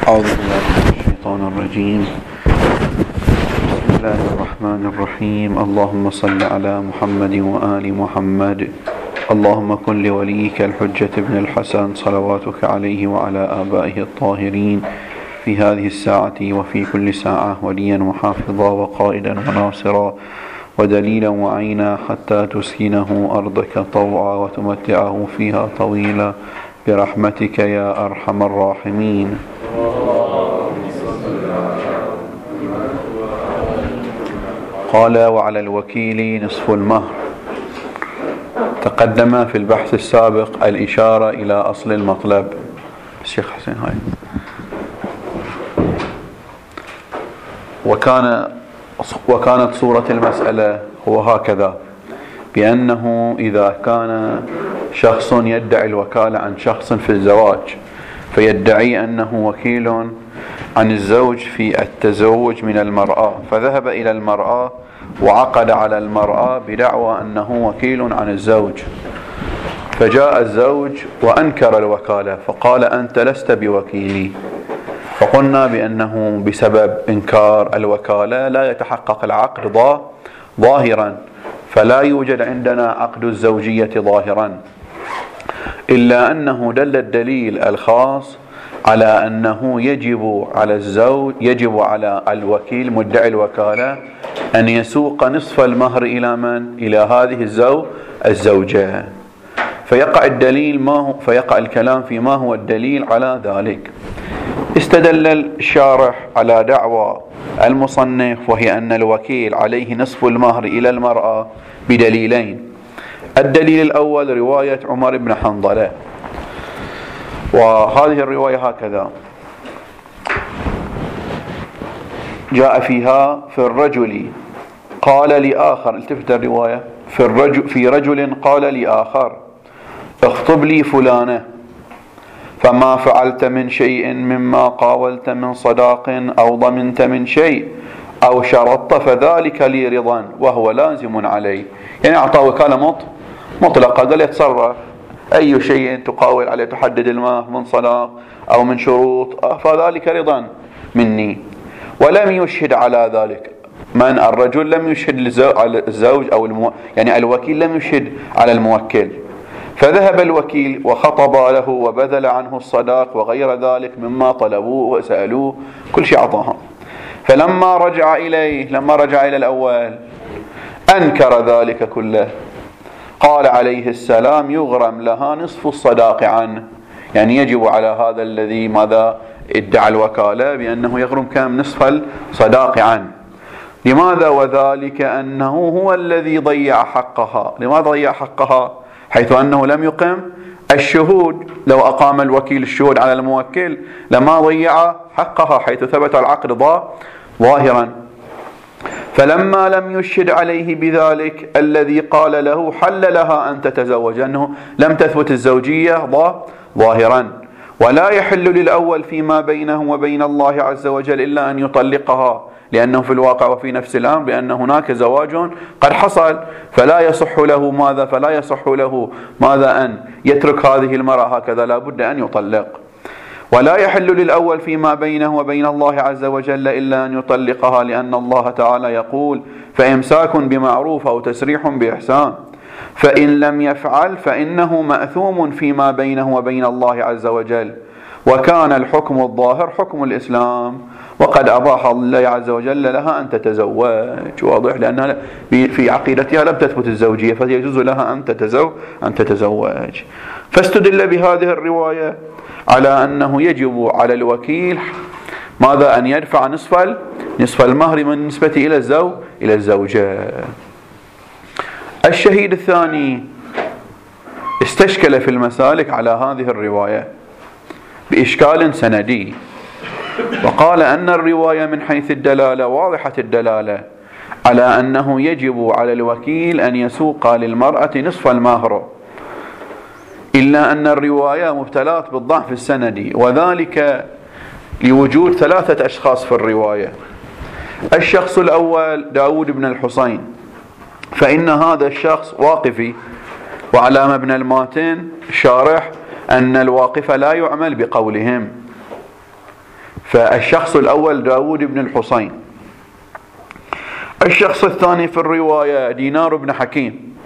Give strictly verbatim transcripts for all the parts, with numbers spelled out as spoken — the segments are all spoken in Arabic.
أعوذ بالله من الشيطان الرجيم. بسم الله الرحمن الرحيم. اللهم صل على محمد وآل محمد. اللهم كن لوليك الحجة بن الحسن صلواتك عليه وعلى آبائه الطاهرين في هذه الساعة وفي كل ساعة وليا وحافظا وقائدا وناصرا ودليلا وعينا حتى تسكنه أرضك طوعا وتمتعه فيها طويلا برحمتك يا أرحم الراحمين. قال: وعلى الوكيل نصف المهر. تقدم في البحث السابق الإشارة إلى أصل المطلب. الشيخ حسين هاي وكان وكانت صورة المسألة هو هكذا، بأنه إذا كان شخص يدعي الوكالة عن شخص في الزواج فيدعي أنه وكيل عن الزوج في التزوج من المرأة، فذهب إلى المرأة وعقد على المرأة بدعوى أنه وكيل عن الزوج، فجاء الزوج وأنكر الوكالة فقال: أنت لست بوكيلي. فقلنا بأنه بسبب إنكار الوكالة لا يتحقق العقد ظاهرا، فلا يوجد عندنا عقد الزوجية ظاهرا، إلا أنه دل الدليل الخاص على أنه يجب على الزوج يجب على الوكيل مدعي الوكالة أن يسوق نصف المهر إلى من؟ إلى هذه الزوج الزوجة. فيقع الدليل ما هو فيقع الكلام في ما هو الدليل على ذلك. استدل الشارح على دعوى المصنف، وهي أن الوكيل عليه نصف المهر إلى المرأة، بدليلين. الدليل الأول رواية عمر بن حنظلة، وهذه الرواية هكذا جاء فيها: في الرجل قال لآخر، التفت الرواية، في الرجل في رجل قال لآخر: اخطب لي فلانة، فما فعلت من شيء مما قاولت من صداق أو ضمنت من شيء أو شرطت فذلك لي رضا وهو لازم علي. يعني أعطى وكالة مطلقة، قال يتصرف أي شيء تقاول عليه، تحدد المهر من صداق أو من شروط، فذلك رضا مني. ولم يشهد على ذلك من؟ الرجل لم يشهد على الزوج أو المو... يعني الوكيل لم يشهد على الموكل. فذهب الوكيل وخطب له وبذل عنه الصداق وغير ذلك مما طلبوه وسألوه، كل شيء أعطاهم. فلما رجع إليه لما رجع إلى الأول أنكر ذلك كله. قال عليه السلام: يغرم لها نصف الصداق عنه. يعني يجب على هذا الذي ماذا ادعى الوكالة بأنه يغرم كم؟ نصف الصداق عنه. لماذا؟ وذلك أنه هو الذي ضيع حقها. لماذا ضيع حقها؟ حيث أنه لم يقم الشهود. لو أقام الوكيل الشهود على الموكل لما ضيع حقها، حيث ثبت العقد ظاهرا. فلما لم يشهد عليه بذلك الذي قال له حل لها أن تتزوج، أنه لم تثبت الزوجية ظاهرا، ولا يحل للأول فيما بينه وبين الله عز وجل إلا أن يطلقها، لأنه في الواقع وفي نفس الأمر بأن هناك زواج قد حصل، فلا يصح له ماذا فلا يصح له ماذا أن يترك هذه المرأة هكذا، لا بد أن يطلق. ولا يحل للأول فيما بينه وبين الله عز وجل إلا أن يطلقها، لأن الله تعالى يقول: فإمساك بمعروف أو تسريح بإحسان. فإن لم يفعل فإنه مأثوم فيما بينه وبين الله عز وجل. وكان الحكم الظاهر حكم الإسلام، وقد أباح الله عز وجل لها أن تتزوج. واضح؟ لأنها في عقيدتها لم تثبت الزوجية، فيجوز لها أن تتزوج أن تتزوج. فاستدل بهذه الرواية على أنه يجب على الوكيل ماذا؟ أن يدفع نصف نصف المهر من نسبة إلى الزوج إلى الزوجة. الشهيد الثاني استشكل في المسالك على هذه الرواية بإشكال سندي، وقال أن الرواية من حيث الدلالة واضحة الدلالة على أنه يجب على الوكيل أن يسوق للمرأة نصف المهر، إلا أن الرواية مبتلاة بالضعف السندي، وذلك لوجود ثلاثة أشخاص في الرواية. الشخص الأول داود بن الحسين، فإن هذا الشخص واقفي، وعلى مبنى الماتن شارح أن الواقف لا يعمل بقولهم، فالشخص الأول داود بن الحصين. الشخص الثاني في الرواية دينار بن حكيم،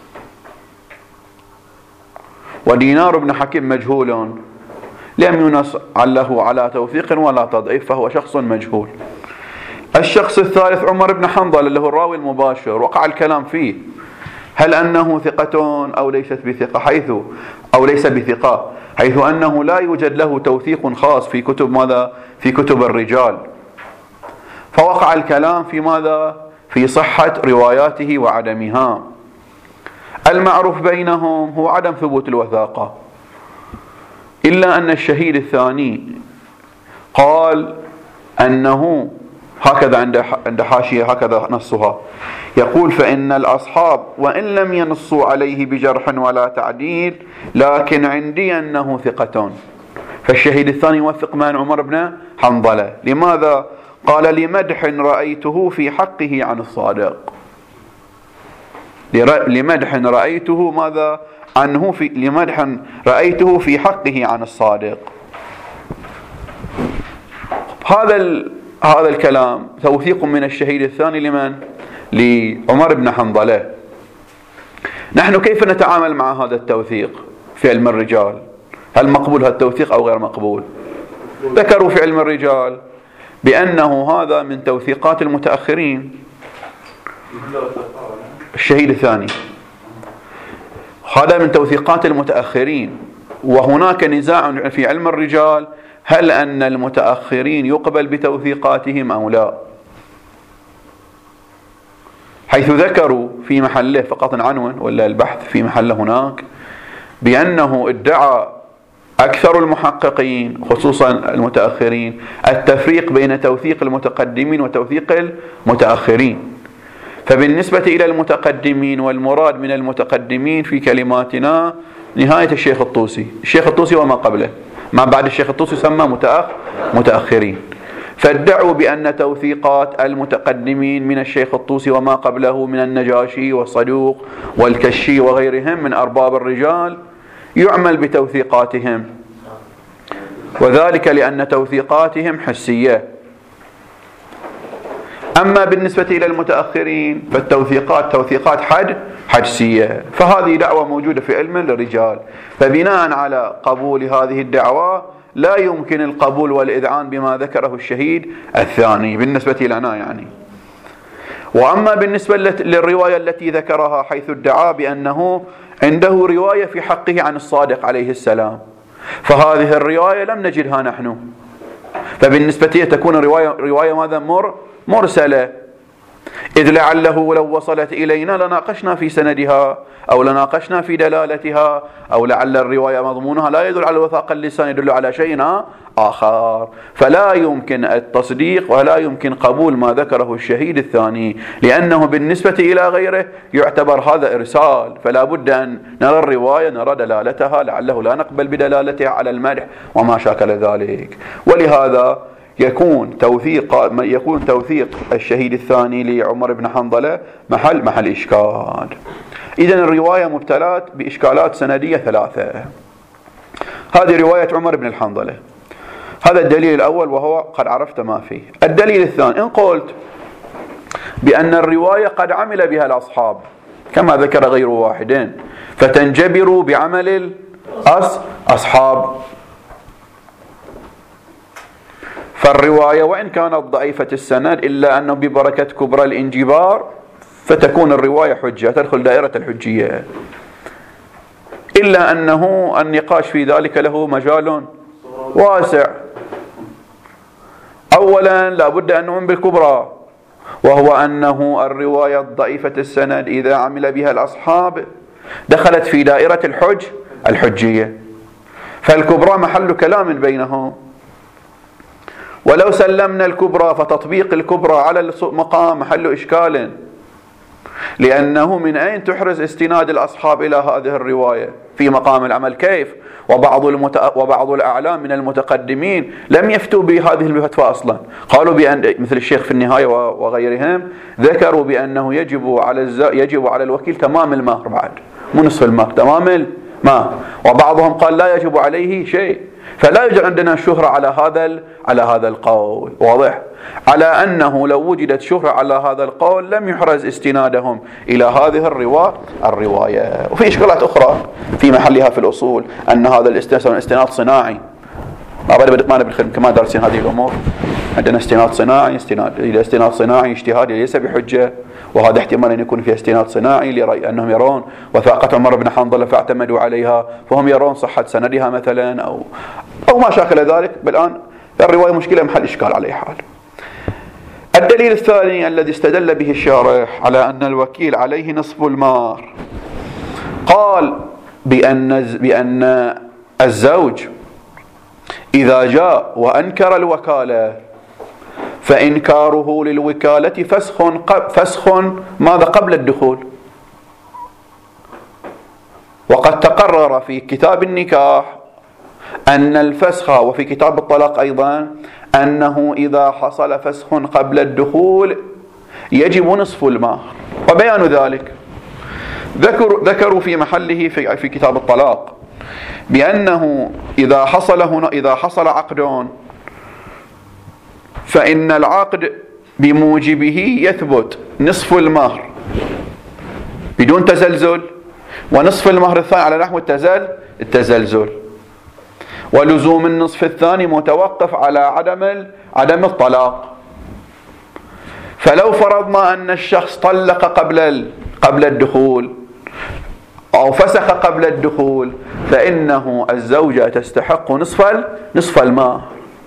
ودينار بن حكيم مجهول لم ينص له على توثيق ولا تضعيف، فهو شخص مجهول. الشخص الثالث عمر بن حنظل اللي هو الراوي المباشر، وقع الكلام فيه هل أنه ثقة أو ليست بثقة، حيث أو ليس بثقة، حيث أنه لا يوجد له توثيق خاص في كتب ماذا؟ في كتب الرجال. فوقع الكلام في ماذا؟ في صحة رواياته وعدمها. المعروف بينهم هو عدم ثبوت الوثاقة، إلا أن الشهيد الثاني قال أنه هكذا عند عند حاشية هكذا نصها، يقول فإن الأصحاب وإن لم ينصوا عليه بجرح ولا تعديل لكن عندي أنه ثقة. فالشهيد الثاني يوثق من؟ عمر بن حنظلة. لماذا؟ قال لمدح رأيته في حقه عن الصادق، لمدح رأيته ماذا عنه في لمدح رأيته في حقه عن الصادق. هذا ال... هذا الكلام توثيق من الشهيد الثاني لمن؟ لعمر بن حنظلة. نحن كيف نتعامل مع هذا التوثيق في علم الرجال؟ هل مقبول هذا التوثيق أو غير مقبول؟ ذكروا في علم الرجال بأنه هذا من توثيقات المتأخرين. الشهيد الثاني هذا من توثيقات المتأخرين، وهناك نزاع في علم الرجال هل أن المتأخرين يقبل بتوثيقاتهم أو لا، حيث ذكروا في محله فقط عنون ولا البحث في محله هناك بأنه ادعى أكثر المحققين خصوصا المتأخرين التفريق بين توثيق المتقدمين وتوثيق المتأخرين. فبالنسبة إلى المتقدمين والمراد من المتقدمين في كلماتنا نهاية الشيخ الطوسي، الشيخ الطوسي وما قبله، ما بعد الشيخ الطوسي يسمى متأخ متأخرين. فادعوا بأن توثيقات المتقدمين من الشيخ الطوسي وما قبله من النجاشي والصدوق والكشي وغيرهم من أرباب الرجال يعمل بتوثيقاتهم، وذلك لأن توثيقاتهم حسية. أما بالنسبة إلى المتأخرين فالتوثيقات توثيقات حد حدسية. فهذه دعوة موجودة في علم الرجال، فبناء على قبول هذه الدعوة لا يمكن القبول والإذعان بما ذكره الشهيد الثاني بالنسبة لنا يعني. وأما بالنسبة للرواية التي ذكرها حيث ادعى بأنه عنده رواية في حقه عن الصادق عليه السلام، فهذه الرواية لم نجدها نحن، فبالنسبة لي تكون رواية رواية ماذا؟ مر مرسلة، إذ لعله لو وصلت إلينا لناقشنا في سندها أو لناقشنا في دلالتها، أو لعل الرواية مضمونها لا يدل على الوثاق اللسان، يدل على شيء آخر. فلا يمكن التصديق ولا يمكن قبول ما ذكره الشهيد الثاني، لأنه بالنسبة إلى غيره يعتبر هذا إرسال، فلا بد أن نرى الرواية نرى دلالتها، لعله لا نقبل بدلالتها على المدح وما شاكل ذلك. ولهذا يكون توثيق يكون توثيق الشهيد الثاني لعمر بن حنظلة محل محل إشكال. إذن الرواية مبتلات بإشكالات سندية ثلاثة. هذه رواية عمر بن الحنظلة، هذا الدليل الأول وهو قد عرفت ما فيه. الدليل الثاني إن قلت بأن الرواية قد عمل بها الأصحاب كما ذكر غير واحد فتنجبر بعمل الأصحاب، فالرواية وإن كانت ضعيفة السند إلا أنه ببركة كبرى الانجبار فتكون الرواية حجة، تدخل دائرة الحجية، إلا أنه النقاش في ذلك له مجال واسع. أولا لا بد أن نؤمن بالكبرى، وهو أنه الرواية الضعيفة السند إذا عمل بها الأصحاب دخلت في دائرة الحج الحجية، فالكبرى محل كلام بينهم. ولو سلمنا الكبرى فتطبيق الكبرى على المقام محل إشكال، لأنه من أين تحرز استناد الأصحاب إلى هذه الرواية في مقام العمل؟ كيف؟ وبعض المت... وبعض الأعلام من المتقدمين لم يفتوا بهذه الفتوى أصلا، قالوا بأن مثل الشيخ في النهاية وغيرهم ذكروا بأنه يجب على الز... يجب على الوكيل تمام المهر، بعد مو نصف المهر، تمام المهر. وبعضهم قال لا يجب عليه شيء، فلا يوجد عندنا شهرة على هذا على هذا القول. واضح؟ على أنه لو وجدت شهرة على هذا القول لم يحرز استنادهم إلى هذه الرواية الرواية وفي إشكالات أخرى في محلها في الأصول، أن هذا الاستناد استناد صناعي. ما نبي كما دارسين هذه الأمور، عندنا استناد صناعي، استناد إلى استناد صناعي اجتهادي ليس بحجة، وهذا احتمال أن يكون فيه استناد صناعي لرأي أنهم يرون وثاقة عمر بن حنظلة فاعتمدوا عليها، فهم يرون صحة سندها مثلا أو أو ما شاكل ذلك. بالآن الرواية مشكلة محل إشكال عليه حال. الدليل الثاني الذي استدل به الشارح على أن الوكيل عليه نصف المهر، قال بأن بأن الزوج إذا جاء وأنكر الوكالة فإنكاره للوكالة فسخ فسخ ماذا قبل الدخول. وقد تقرر في كتاب النكاح أن الفسخ، وفي كتاب الطلاق أيضا، أنه إذا حصل فسخ قبل الدخول يجب نصف المهر. وبيان ذلك ذكر ذكروا في محله في في كتاب الطلاق بأنه إذا حصل هنا إذا حصل عقد فإن العقد بموجبه يثبت نصف المهر بدون تزلزل، ونصف المهر الثاني على نحو التزل التزلزل، ولزوم النصف الثاني متوقف على عدم عدم الطلاق. فلو فرضنا أن الشخص طلق قبل قبل الدخول أو فسخ قبل الدخول فإنه الزوجة تستحق نصف نصف المهر.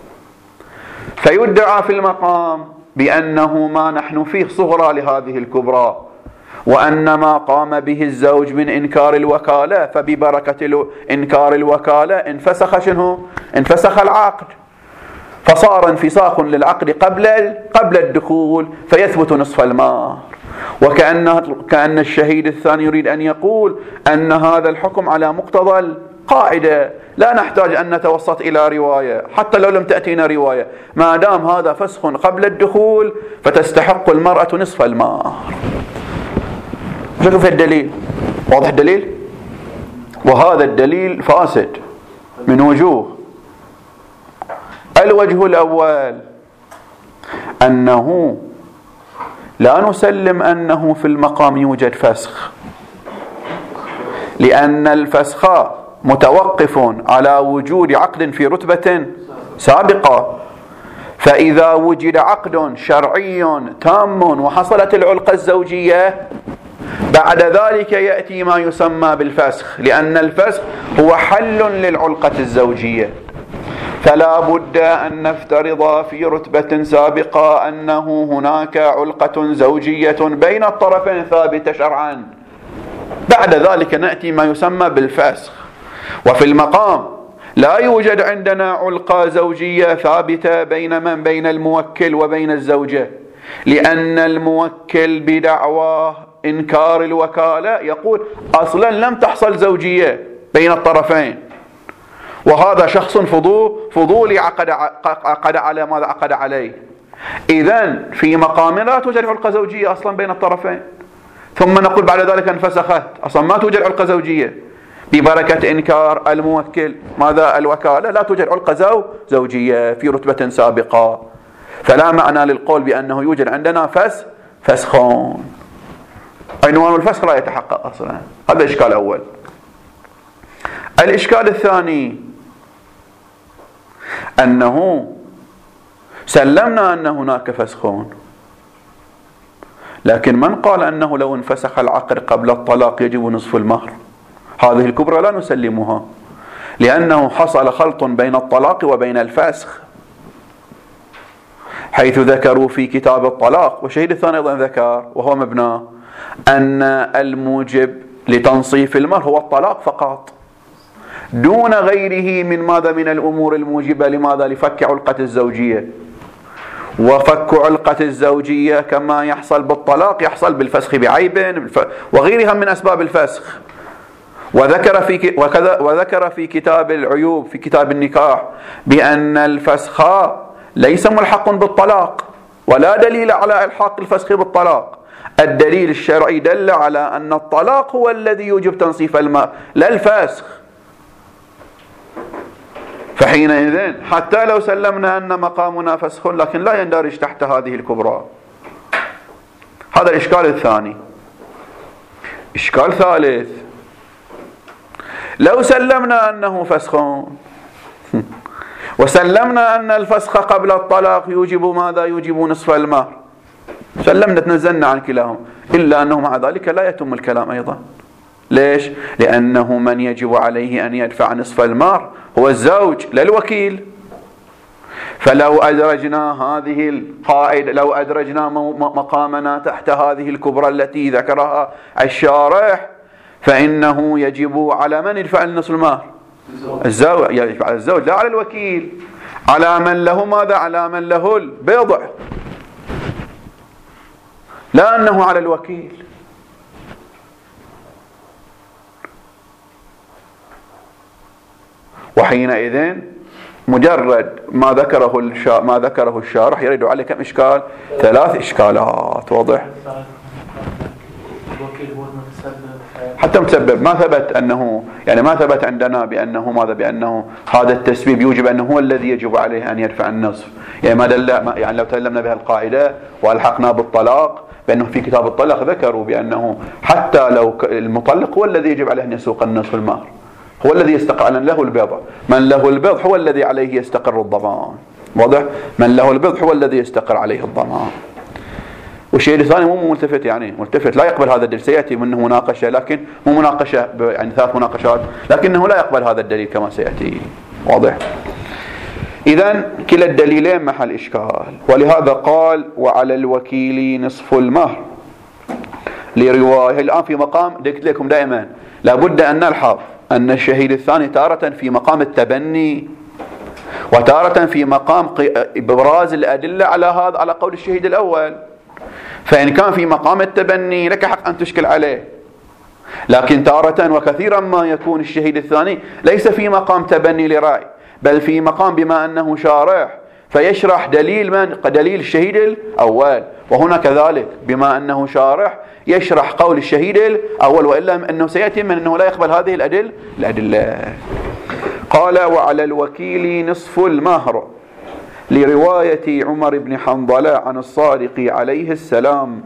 فيدعى في المقام بأنه ما نحن فيه صغرى لهذه الكبرى، وأن ما قام به الزوج من إنكار الوكالة فببركة إنكار الوكالة انفسخ شنو؟ انفسخ العقد، فصار انفساخ للعقد قبل قبل الدخول فيثبت نصف المهر. وكأن كأن الشهيد الثاني يريد أن يقول أن هذا الحكم على مقتضى القاعدة، لا نحتاج أن نتوسط إلى رواية حتى لو لم تأتينا رواية، ما دام هذا فسخ قبل الدخول فتستحق المرأة نصف المهر. شوفوا الدليل، واضح الدليل؟ وهذا الدليل فاسد من وجوه. الوجه الأول أنه لا نسلم أنه في المقام يوجد فسخ، لأن الفسخ متوقف على وجود عقد في رتبة سابقة، فإذا وجد عقد شرعي تام وحصلت العلقة الزوجية بعد ذلك يأتي ما يسمى بالفسخ، لأن الفسخ هو حل للعلقة الزوجية. فلا بد أن نفترض في رتبة سابقة أنه هناك علقة زوجية بين الطرفين ثابتة شرعا، بعد ذلك نأتي ما يسمى بالفسخ. وفي المقام لا يوجد عندنا علقة زوجية ثابتة بين من بين الموكل وبين الزوجة، لأن الموكل بدعوى إنكار الوكالة يقول أصلا لم تحصل زوجية بين الطرفين، وهذا شخص فضولي عقد عقد على ماذا عقد عليه. إذن في مقام لا توجد علقة زوجية أصلا بين الطرفين، ثم نقول بعد ذلك انفسخت، أصلا ما توجد علقة زوجية ببركة إنكار الموكل ماذا الوكالة، لا توجد علقة زو زوجية في رتبة سابقة، فلا معنى للقول بأنه يوجد عندنا فس فسخون. عنوان الفسخ لا يتحقق أصلا. هذا إشكال أول. الإشكال الثاني أنه سلمنا أن هناك فسخون، لكن من قال أنه لو انفسخ العقد قبل الطلاق يجب نصف المهر؟ هذه الكبرى لا نسلمها، لأنه حصل خلط بين الطلاق وبين الفسخ، حيث ذكروا في كتاب الطلاق، والشهيد الثاني أيضا ذكر وهو مبنى، أن الموجب لتنصيف المهر هو الطلاق فقط دون غيره من ماذا من الأمور الموجبة لماذا لفك علقة الزوجية. وفك علقة الزوجية كما يحصل بالطلاق يحصل بالفسخ بعيب وغيرها من أسباب الفسخ. وذكر في وكذا وذكر في كتاب العيوب في كتاب النكاح بأن الفسخ ليس ملحق بالطلاق، ولا دليل على إلحاق الفسخ بالطلاق. الدليل الشرعي دل على أن الطلاق هو الذي يوجب تنصيف المهر لا الفسخ. فحينئذ حتى لو سلمنا أن مقامنا فسخ لكن لا يندرج تحت هذه الكبرى. هذا الإشكال الثاني. إشكال ثالث: لو سلمنا أنه فسخ وسلمنا أن الفسخ قبل الطلاق يوجب ماذا؟ يوجب نصف المهر. سلمنا تنزلنا عن كلاهما، إلا أنه مع ذلك لا يتم الكلام أيضا. ليش؟ لأنه من يجب عليه أن يدفع نصف المهر هو الزوج لا الوكيل. فلو أدرجنا هذه القاعدة، لو أدرجنا مقامنا تحت هذه الكبرى التي ذكرها الشارح، فإنه يجب على من يدفع نصف المهر؟ الزوج. يجب على الزوج لا على الوكيل. على من له ماذا؟ على من له البضع، لا أنه على الوكيل. وحينئذ مجرد ما ذكره الشا... ما ذكره الشارح يريد عليه كم إشكال؟ ثلاث إشكالات. واضح؟ حتى متسبب ما ثبت أنه، يعني ما ثبت عندنا بأنه ماذا؟ بأنه هذا التسبيب يوجب أنه هو الذي يجب عليه أن يدفع النصف. يعني ما دل، يعني لو تكلمنا بها القاعدة والحقنا بالطلاق بأنه في كتاب الطلاق ذكروا بأنه حتى لو المطلق هو الذي يجب عليه أن يسوق النصف المهر، هو الذي يستقر له البضع. من له البضع هو الذي عليه يستقر الضمان. واضح؟ من له البضع هو الذي يستقر عليه الضمان. والشيء الثاني مو ملتفت، يعني ملتفت لا يقبل هذا الدليل. سيأتي منه مناقشة، لكن مو مناقشة يعني ثلاث مناقشات، لكنه لا يقبل هذا الدليل كما سيأتي. واضح؟ إذن كلا الدليلين محل إشكال. ولهذا قال: وعلى الوكيل نصف المهر لرواية. الآن في مقام قلت لكم دائما لابد أن نلحظ أن الشهيد الثاني تارة في مقام التبني، وتارة في مقام إبراز الأدلة على هذا، على قول الشهيد الأول. فإن كان في مقام التبني لك حق أن تشكل عليه، لكن تارة وكثيرا ما يكون الشهيد الثاني ليس في مقام تبني لرأي، بل في مقام بما أنه شارح فيشرح دليل من؟ دليل الشهيد الأول. وهنا كذلك بما أنه شارح يشرح قول الشهيد الأول، وإلا أنه سيأتي من أنه لا يقبل هذه الأدلة الأدلة. قال: وعلى الوكيل نصف المهر لرواية عمر بن حنظلة عن الصادق عليه السلام.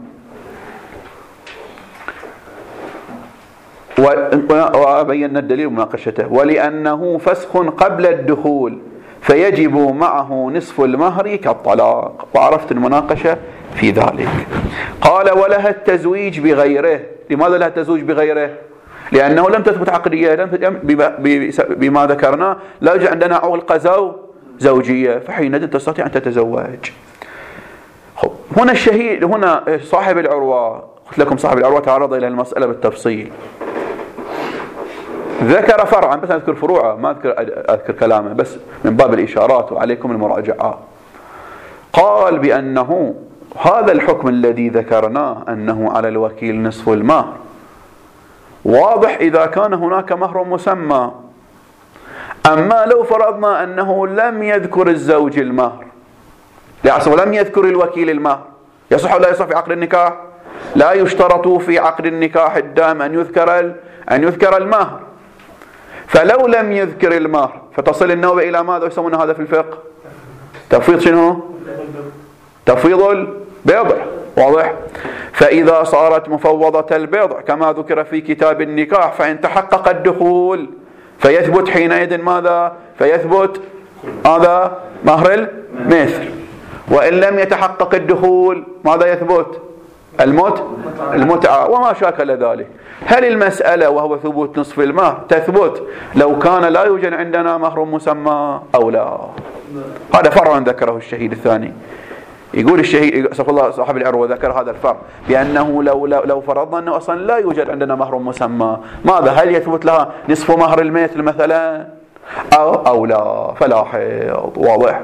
وبينا الدليل ومناقشته. ولأنه فسخ قبل الدخول فيجب معه نصف المهر كالطلاق. وعرفت المناقشة في ذلك. قال: ولها التزويج بغيره. لماذا لها التزويج بغيره؟ لأنه لم تثبت عقدية، لم بما ذكرنا لا يوجد عندنا علقة زوجية، فحينئذ تستطيع أن تتزوج. هنا الشهيد، هنا صاحب العروة، قلت لكم صاحب العروة تعرض إلى المسألة بالتفصيل، ذكر فرعا، بس أذكر فروعه ما أذكر أذكر كلامه، بس من باب الإشارات وعليكم المراجعة. قال بأنه هذا الحكم الذي ذكرناه أنه على الوكيل نصف المهر واضح إذا كان هناك مهر مسمى. أما لو فرضنا أنه لم يذكر الزوج المهر، لم يذكر الوكيل المهر، يصح ولا يصح في عقد النكاح؟ لا يشترط في عقد النكاح الدام أن يذكر أن يذكر المهر. فلو لم يذكر المهر فتصل النوبة إلى ماذا يسمون هذا في الفقه؟ تفويض شنو؟ تفويض البضع. واضح؟ فإذا صارت مفوضة البضع كما ذكر في كتاب النكاح فإن تحقق الدخول فيثبت حينئذ ماذا؟ فيثبت هذا مهر المثل. وإن لم يتحقق الدخول ماذا يثبت؟ الموت المتعة وما شاكل ذلك. هل المسألة وهو ثبوت نصف المهر تثبت لو كان لا يوجد عندنا مهر مسمى أو لا؟ هذا فرع ذكره الشهيد الثاني. يقول الشهيد صلى الله صاحب العروة ذكر هذا الفرق بأنه لو لو, لو فرضنا أنه أصلا لا يوجد عندنا مهر مسمى، ماذا؟ هل يثبت لها نصف مهر المثل مثلا أو أو لا؟ فلاحظ. واضح؟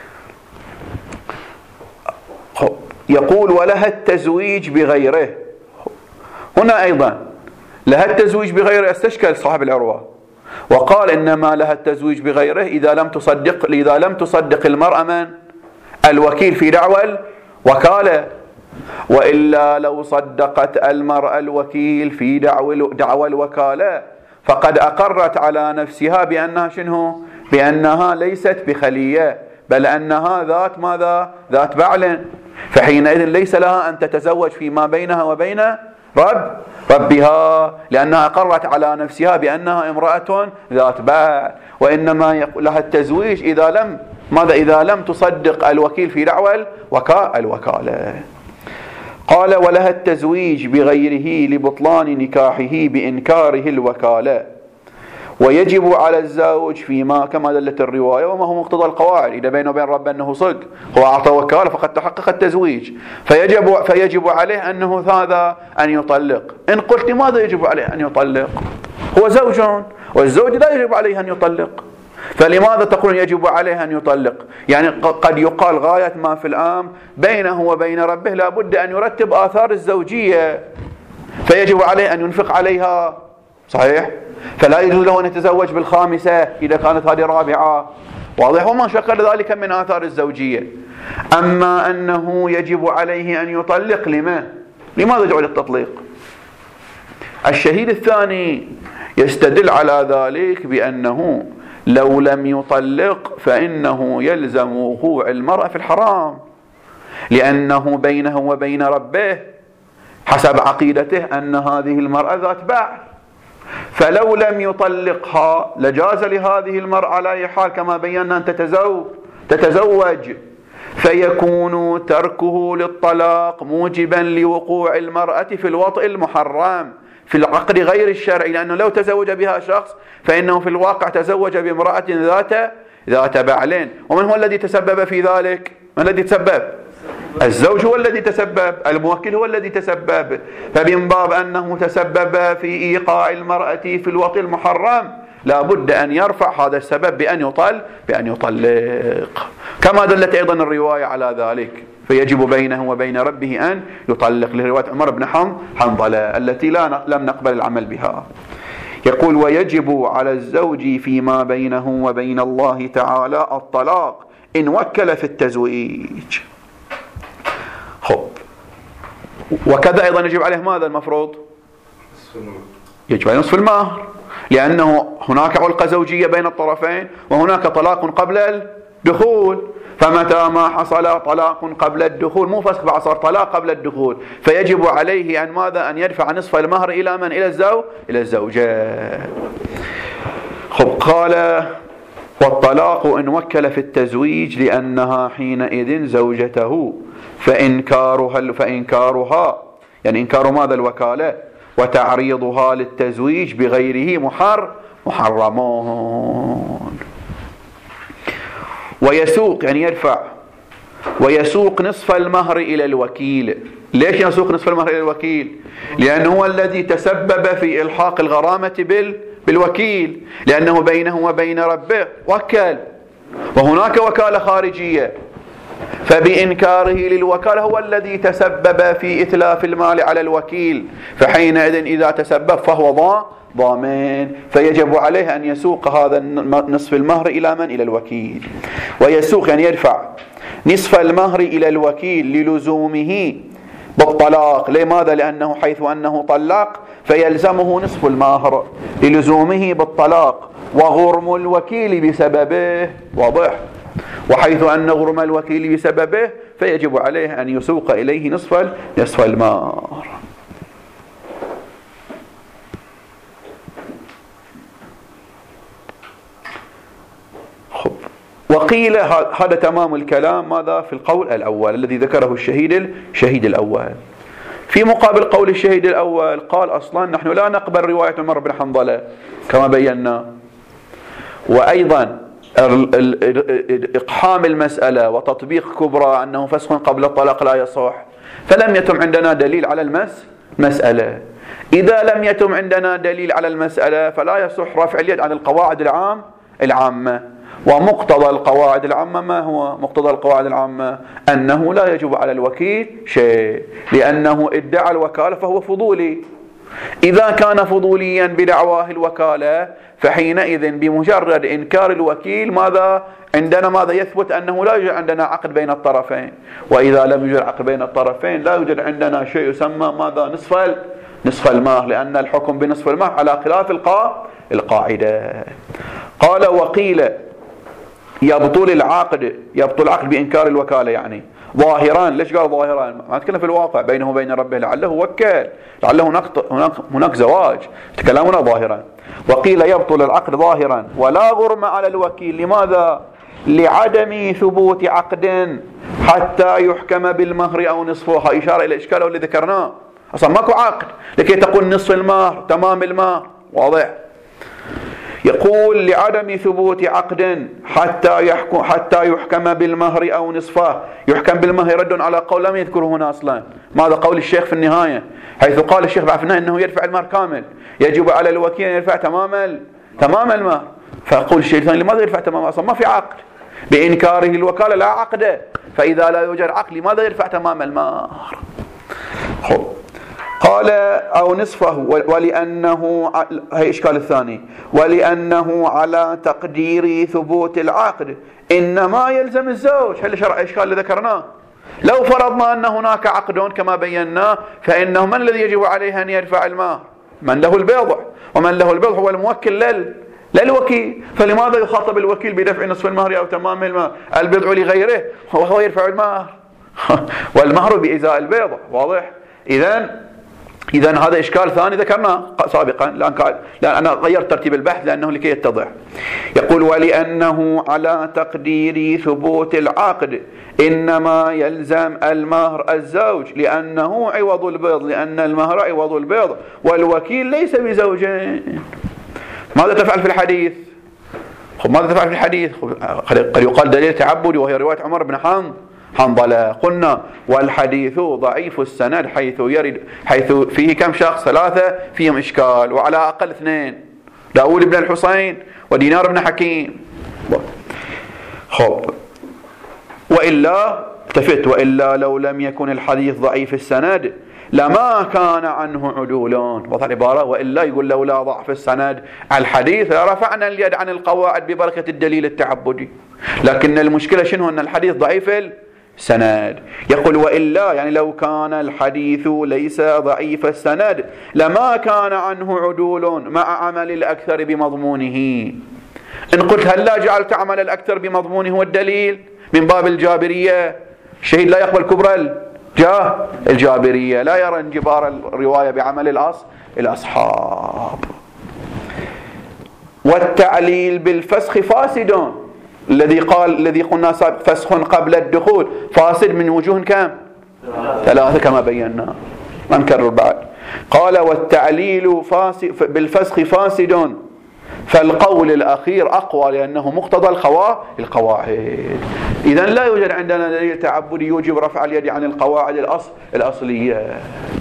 يقول: ولها التزويج بغيره. هنا أيضا لها التزويج بغيره استشكل صاحب العروة وقال إنما لها التزويج بغيره إذا لم تصدق إذا لم تصدق المرأة من الوكيل في دعوى الوكالة، وإلا لو صدقت المرأة الوكيل في دعوى دعوى الوكالة فقد أقرت على نفسها بأنها شنو؟ بأنها ليست بخلية، بل أنها ذات ماذا؟ ذات بعل، فحينئذ ليس لها أن تتزوج فيما بينها وبين رب ربها، لأنها قرت على نفسها بأنها امرأة ذات بعل، وإنما لها التزويج إذا لم ماذا؟ إذا لم تصدق الوكيل في دعوى الوكالة. قال ولها التزويج بغيره لبطلان نكاحه بإنكاره الوكالة، ويجب على الزوج فيما كما دلت الرواية وما هو مقتضى القواعد، إذا بينه وبين رب أنه صدق هو أعطى وكالة فقد تحقق التزويج، فيجب, فيجب عليه أنه هذا أن يطلق. إن قلت ماذا يجب عليه أن يطلق؟ هو زوج، والزوج لا يجب عليه أن يطلق، فلماذا تقول يجب عليه أن يطلق؟ يعني قد يقال غاية ما في الأمر بينه وبين ربه لا بد أن يرتب آثار الزوجية، فيجب عليه أن ينفق عليها، صحيح؟ فلا يجوز له أن يتزوج بالخامسة إذا كانت هذه رابعة، واضح؟ وما شكل ذلك من آثار الزوجية. أما أنه يجب عليه أن يطلق، لما؟ لماذا جعل التطليق؟ الشهيد الثاني يستدل على ذلك بأنه لو لم يطلق فإنه يلزم وقوع المرأة في الحرام، لأنه بينه وبين ربه حسب عقيدته أن هذه المرأة ذات بعل، فلو لم يطلقها لجاز لهذه المرأة على أي حال كما بينا أن تتزوج تتزوج فيكون تركه للطلاق موجبا لوقوع المرأة في الوطء المحرم في العقد غير الشرعي، لأنه لو تزوج بها شخص فإنه في الواقع تزوج بامرأة ذات ذات بعلين. ومن هو الذي تسبب في ذلك؟ من الذي تسبب؟ الزوج هو الذي تسبب، الموكل هو الذي تسبب، فمن باب أنه تسبب في إيقاع المرأة في الوطء المحرم لا بد أن يرفع هذا السبب بأن يطل بأن يطلق، كما دلت أيضا الرواية على ذلك، فيجب بينه وبين ربه أن يطلق، لرواية عمر بن حنظلة التي لا لم نقبل العمل بها. يقول ويجب على الزوج فيما بينه وبين الله تعالى الطلاق إن وكل في التزويج. خب، وكذا أيضا يجب عليه ماذا المفروض؟ يجب عليه نصف المهر، لأنه هناك علقة زوجية بين الطرفين وهناك طلاق قبل الدخول، فمتى ما حصل طلاق قبل الدخول مو فسخ بعد صار طلاق قبل الدخول، فيجب عليه أن ماذا؟ أن يدفع نصف المهر إلى من؟ إلى الزوج إلى الزوجة. خب، قال والطلاق إن وكل في التزويج لأنها حينئذ زوجته، فإنكارها فإنكارها يعني إنكار ماذا؟ الوكالة، وتعريضها للتزويج بغيره محر محرمون. ويسوق يعني يدفع، ويسوق نصف المهر إلى الوكيل. ليش يسوق نصف المهر إلى الوكيل؟ لأنه هو الذي تسبب في إلحاق الغرامة بال بالوكيل، لأنه بينه وبين ربه وكل، وهناك وكالة خارجية، فبإنكاره للوكالة هو الذي تسبب في إتلاف المال على الوكيل، فحينئذ إذا تسبب فهو ضامن، فيجب عليه أن يسوق هذا نصف المهر إلى من؟ إلى الوكيل. ويسوق يعني يدفع نصف المهر إلى الوكيل للزومه بالطلاق. لماذا؟ لأنه حيث أنه طلق فيلزمه نصف المهر للزومه بالطلاق، وغرم الوكيل بسببه، واضح؟ وحيث أن غرم الوكيل بسببه فيجب عليه أن يسوق إليه نصف نصف المهر. وقيل هذا تمام الكلام ماذا؟ في القول الأول الذي ذكره الشهيد الشهيد الأول. في مقابل قول الشهيد الأول قال أصلا نحن لا نقبل رواية عمر بن حنظلة كما بينا، وأيضا إقحام المسألة وتطبيق كبرى أنه فسخ قبل الطلاق لا يصح، فلم يتم عندنا دليل على المس مسألة. إذا لم يتم عندنا دليل على المسألة فلا يصح رفع اليد عن القواعد العام العامة. ومقتضى القواعد العامة ما هو؟ مقتضى القواعد العامة أنه لا يجب على الوكيل شيء، لأنه ادعى الوكالة فهو فضولي. إذا كان فضوليا بدعواه الوكالة فحينئذ بمجرد إنكار الوكيل ماذا؟ عندنا ماذا؟ يثبت أنه لا يوجد عندنا عقد بين الطرفين، وإذا لم يوجد عقد بين الطرفين لا يوجد عندنا شيء يسمى ماذا؟ نصف نصف المهر، لأن الحكم بنصف المهر على خلاف القاعدة. قال وقيل يبطل العقد، يبطل العقد بإنكار الوكالة يعني ظاهرا. ليش قال ظاهرا؟ ما نتكلم في الواقع بينه وبين ربه، لعله وكل، لعله هناك هناك هناك زواج، تكلمنا ظاهرا. وقيل يبطل العقد ظاهرا ولا غرم على الوكيل. لماذا؟ لعدم ثبوت عقد حتى يحكم بالمهر أو نصفه. إشارة إلى إشكاله اللي ذكرناه، أصلا ماكو عقد لكي تقول نصف المهر تمام المهر، واضح؟ يقول لعدم ثبوت عقد حتى يحكم حتى يحكم بالمهر أو نصفه. يحكم بالمهر رد على قول لم يذكره هنا أصلا. ماذا قول الشيخ في النهاية؟ حيث قال الشيخ بعد في النهاية أنه يدفع المهر كامل، يجب على الوكيل أن يدفع تمام تمام المهر. فأقول الشيء الثاني لماذا يدفع تمام؟ أصلا ما في عقد، بإنكاره الوكالة لا عقد، فإذا لا يوجد عقد لماذا يدفع تمام المهر؟ خب. قال أو نصفه ولأنه، هي إشكال الثاني، ولأنه على تقدير ثبوت العقد إنما يلزم الزوج. هل شرع إشكال اللي ذكرناه؟ لو فرضنا أن هناك عقد كما بينا، فإنه من الذي يجب عليه أن يدفع المهر؟ من له البضع، ومن له البضع هو الموكل لل للوكيل. فلماذا يخاطب الوكيل بدفع نصف المهر أو تمام المهر؟ البضع لغيره وهو يدفع المهر والمهر بإزاء البضع، واضح؟ إذن إذن هذا إشكال ثاني ذكرناه سابقا، لأن أنا غيرت ترتيب البحث لأنه لكي يتضح. يقول ولأنه على تقدير ثبوت العقد إنما يلزم المهر الزوج لأنه عوض البيض، لأن المهر عوض البيض والوكيل ليس بزوجين. ماذا تفعل في الحديث؟ ماذا تفعل في الحديث؟ قد يقال دليل تعبدي وهي رواية عمر بن حنظ حنظلة. قلنا والحديث ضعيف السند حيث يرد حيث فيه كم شخص؟ ثلاثة فيهم إشكال، وعلى أقل اثنين، داود بن الحسين ودينار بن حكيم. خب وإلا التفت، وإلا لو لم يكن الحديث ضعيف السند لما كان عنه عدولون. وضع العبارة وإلا يقول لولا ضعف السند الحديث رفعنا اليد عن القواعد ببركة الدليل التعبدي. لكن المشكلة شنو؟ أن الحديث ضعيف السند. يقول وإلا يعني لو كان الحديث ليس ضعيف السند لما كان عنه عدول مع عمل الأكثر بمضمونه. إن قلت هل لا جعلت عمل الأكثر بمضمونه والدليل من باب الجابرية؟ الشهيد لا يقبل كبرى جاء الجابرية، لا يرى انجبار الرواية بعمل الأص الأصحاب. والتعليل بالفسخ فاسد، الذي قال الذي قلنا فسخ قبل الدخول فاسد من وجوه كم؟ ثلاثة كما بينا، ما نكرر بعد. قال والتعليل فاسد بالفسخ فاسد، فالقول الأخير أقوى لأنه مقتضى القواعد. إذن لا يوجد عندنا دليل تعبدي يوجب رفع اليد عن القواعد الأصل الأصلية.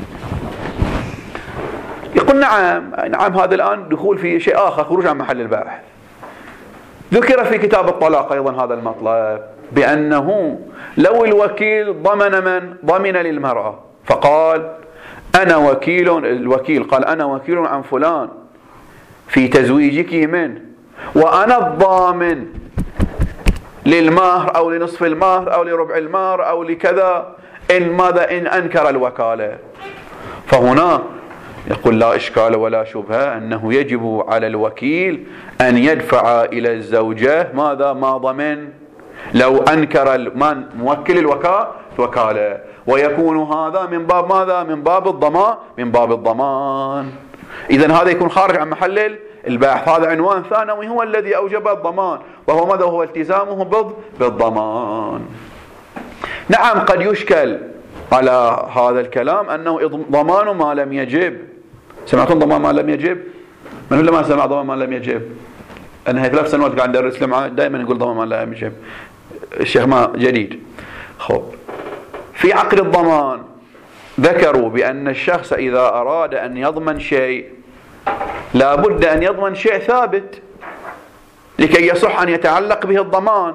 يقول نعم نعم هذا الآن دخول في شيء آخر، خروج عن محل البحث. ذكر في كتاب الطلاق أيضا هذا المطلب، بأنه لو الوكيل ضمن من ضمن للمرأة فقال أنا وكيل، الوكيل قال أنا وكيل عن فلان في تزويجك منه، وأنا الضامن للمهر أو لنصف المهر أو لربع المهر أو لكذا، إن ماذا إن أنكر الوكالة، فهنا يقول لا إشكال ولا شبهة أنه يجب على الوكيل أن يدفع إلى الزوجة ماذا ما ضمن لو أنكر من موكل الوكالة، ويكون هذا من باب ماذا؟ من باب الضمان، من باب الضمان. إذن هذا يكون خارج عن محل البحث. هذا عنوان ثانوي هو الذي أوجب الضمان، وهو ماذا؟ هو التزامه بالضمان. نعم قد يشكل على هذا الكلام أنه ضمان ما لم يجب. سمعتم ضمان ما لم يجب؟ من هو اللي ما سمع ضمان ما لم يجب؟ أنا هي ثلاث سنوات قاعد ندرس لمعه دائما نقول ضمان ما لم يجب. الشيخ ما جديد. خب في عقد الضمان ذكروا بأن الشخص إذا أراد أن يضمن شيء لا بد أن يضمن شيء ثابت لكي يصح أن يتعلق به الضمان.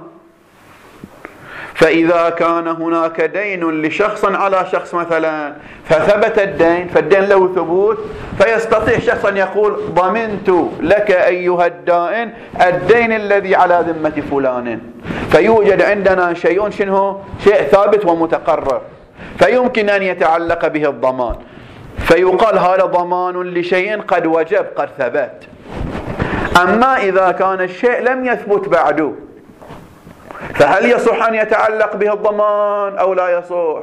فإذا كان هناك دين لشخص على شخص مثلا فثبت الدين، فالدين له ثبوت، فيستطيع شخص أن يقول ضمنت لك أيها الدائن الدين الذي على ذمة فلان، فيوجد عندنا شيء شنو؟ شيء ثابت ومتقرر، فيمكن أن يتعلق به الضمان، فيقال هذا ضمان لشيء قد وجب قد ثبت. أما إذا كان الشيء لم يثبت بعده فهل يصح أن يتعلق به الضمان أو لا يصح؟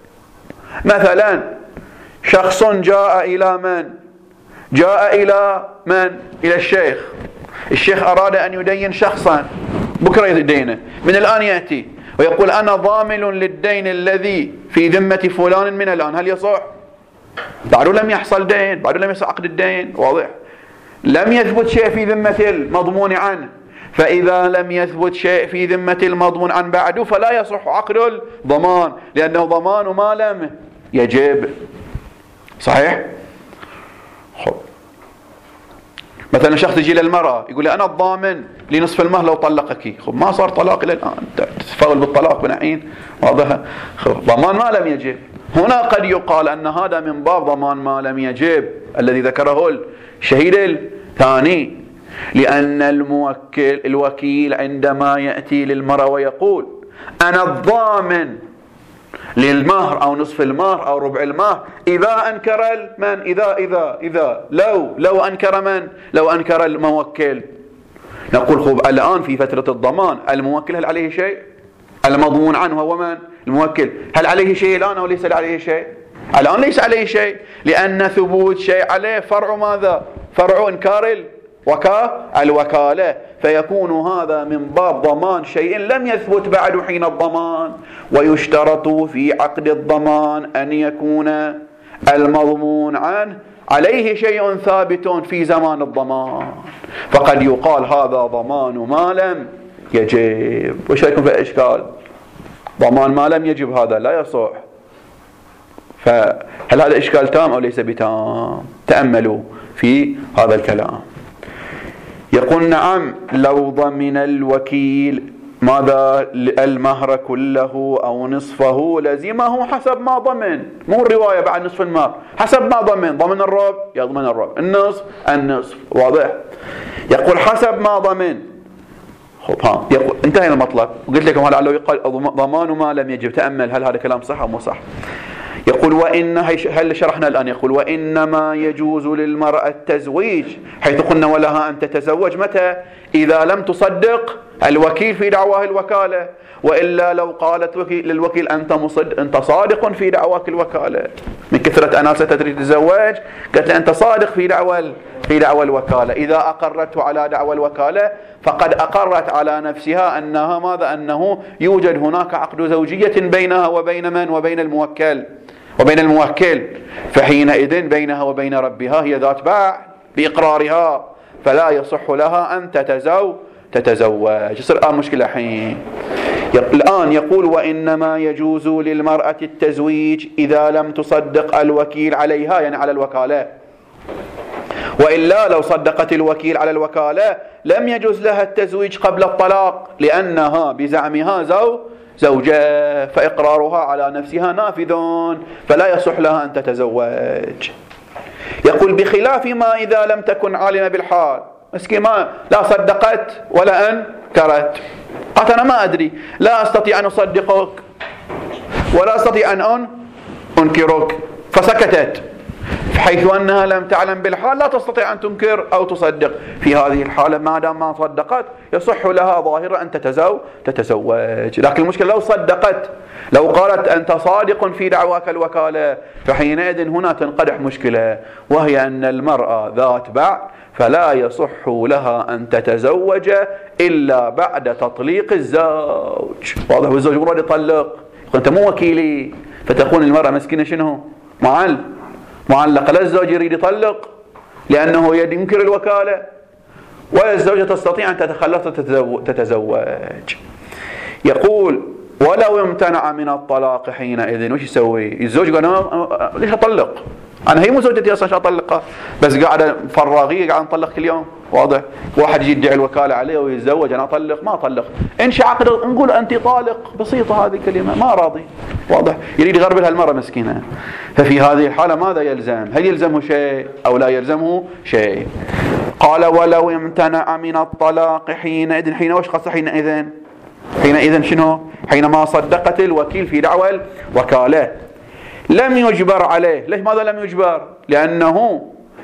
مثلا شخص جاء إلى من؟ جاء إلى من؟ إلى الشيخ. الشيخ أراد أن يدين شخصا، بكرة يدينه، من الآن يأتي ويقول أنا ضامن للدين الذي في ذمة فلان من الآن. هل يصح؟ بعده لم يحصل دين، بعده لم يحصل عقد الدين، واضح؟ لم يثبت شيء في ذمة المضمون عنه، فإذا لم يثبت شيء في ذمة المضمون عن بعده فلا يصح عقد الضمان، لأنه ضمان ما لم يجب. صحيح؟ خب. مثلا شخص يجي للمرأة يقول لي أنا الضامن لنصف المهر لو طلقك. خب ما صار طلاق إلى الآن، تتفاول بالطلاق بنعين، واضح؟ ضمان ما لم يجب. هنا قد يقال أن هذا من باب ضمان ما لم يجب الذي ذكره الشهيد الثاني، لأن الموكل الوكيل عندما يأتي للمرأة ويقول أنا الضامن للمهر أو نصف المهر أو ربع المهر إذا أنكر من إذا إذا إذا لو لو أنكر من لو أنكر الموكل، نقول خب الآن في فترة الضمان الموكل هل عليه شيء؟ المضمون عنه هو من؟ الموكل. هل عليه شيء الآن أو ليس عليه شيء؟ الآن ليس عليه شيء، لأن ثبوت شيء عليه فرع ماذا؟ فرع إنكار الوكا الوكالة، فيكون هذا من باب ضمان شيء لم يثبت بعد حين الضمان. ويشترط في عقد الضمان أن يكون المضمون عنه عليه شيء ثابت في زمان الضمان، فقد يقال هذا ضمان ما لم يجب. وش رايكم في الإشكال؟ ضمان ما لم يجب هذا لا يصح، فهل هذا إشكال تام أو ليس بتام؟ تأملوا في هذا الكلام. يقول نعم لو ضمن الوكيل ماذا المهر كله أو نصفه لزمه حسب ما ضمن، مو الرواية بعد نصف المهر، حسب ما ضمن. ضمن الربع يضمن الربع، النصف النصف، واضح؟ يقول حسب ما ضمن. خب ها يقول انتهى المطلب، قلت لكم هذا لو يقال ضمان ما لم يجب. تأمل هل هذا كلام صح أو مو صح. يقول وإن هل شرحنا الآن، يقول وإنما يجوز للمرأة التزويج، حيث قلنا ولها أن تتزوج متى؟ إذا لم تصدق الوكيل في دعواه الوكالة، وإلا لو قالت للوكيل أنت مصدق أنت صادق في دعواك الوكالة، من كثرة أناسة تريد تتزوج قالت له أنت صادق في دعوى في دعوى الوكالة. إذا أقرته على دعوى الوكالة فقد أقرت على نفسها أنها ماذا؟ أنه يوجد هناك عقد زوجية بينها وبين من؟ وبين الموكل وبين الموكل، فحينئذ بينها وبين ربها هي ذات باع بإقرارها، فلا يصح لها أن تتزوج تتزوج. يصير الآن مشكلة حين الآن يقول وإنما يجوز للمرأة التزويج إذا لم تصدق الوكيل عليها، يعني على الوكالة، وإلا لو صدقت الوكيل على الوكالة لم يجوز لها التزويج قبل الطلاق، لأنها بزعمها زو زوجة، فإقرارها على نفسها نافذ، فلا يصح لها أن تتزوج. يقول بخلاف ما إذا لم تكن عالمة بالحال، مسكين ما لا صدقت ولا أنكرت، قالت أنا ما أدري، لا أستطيع أن أصدقك ولا أستطيع أن أنكرك، فسكتت، حيث أنها لم تعلم بالحال لا تستطيع أن تنكر أو تصدق. في هذه الحالة ما دام ما صدقت يصح لها ظاهرة أن تتزوج تتزوج لكن المشكلة لو صدقت، لو قالت أنت صادق في دعواك الوكالة، فحينئذ هنا تنقدح مشكلة، وهي أن المرأة ذات باع، فلا يصح لها أن تتزوج إلا بعد تطليق الزوج. واضح؟ والزوج مراد يطلق، أنت مو وكيلي، فتكون المرأة مسكينة شنو؟ معل معلقة، لا الزوج يريد يطلق لأنه ينكر الوكالة، ولا الزوجة تستطيع أن تتخلص تتزوج. يقول ولو امتنع من الطلاق حينئذ وش يسوي؟ الزوج قال أنا ليش أطلق؟ أنا هي مو زوجتي أصلا أطلقها، بس قاعدة فراغية قاعدة نطلق كل يوم. واضح؟ واحد يجي يدعي الوكالة عليه ويتزوج أنا أطلق، ما أطلق، انشأ عقد نقول أنت طالق، بسيطة هذه الكلمة، ما راضي. واضح؟ يريد يغربل هالمرة مسكينة. ففي هذه الحالة ماذا يلزم؟ هل يلزمه شيء أو لا يلزمه شيء؟ قال ولو امتنع من الطلاق حينئذ، حين وش قصة حينئذ؟ حينئذ شنو؟ حينما صدقت الوكيل في دعوى الوكالة لم يجبر عليه. ليش ماذا لم يجبر؟ لأنه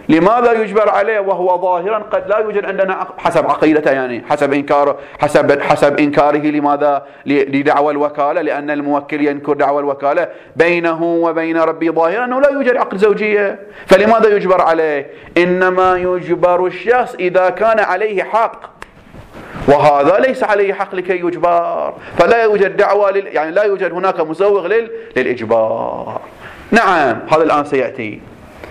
لماذا يجبر عليه وهو ظاهرا قد لا يوجد عندنا حسب عقيدته، يعني حسب إنكاره حسب حسب إنكاره لماذا؟ لدعوى الوكالة، لأن الموكل ينكر دعوى الوكالة بينه وبين ربي ظاهرا أنه لا يوجد عقد زوجية، فلماذا يجبر عليه؟ إنما يجبر الشخص إذا كان عليه حق، وهذا ليس عليه حق لكي يجبر، فلا يوجد دعوة لل... يعني لا يوجد هناك مسوغ لل... للإجبار. نعم، هذا الآن سيأتي.